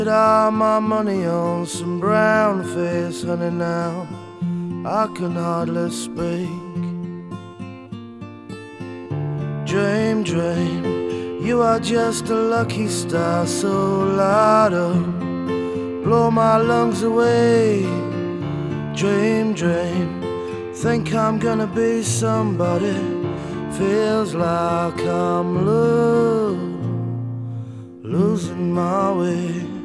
All my money on some brown face, honey, now I can hardly speak. Dream, dream, you are just a lucky star, so light up, blow my lungs away. Dream, dream, think I'm gonna be somebody, feels like I'm losing my way.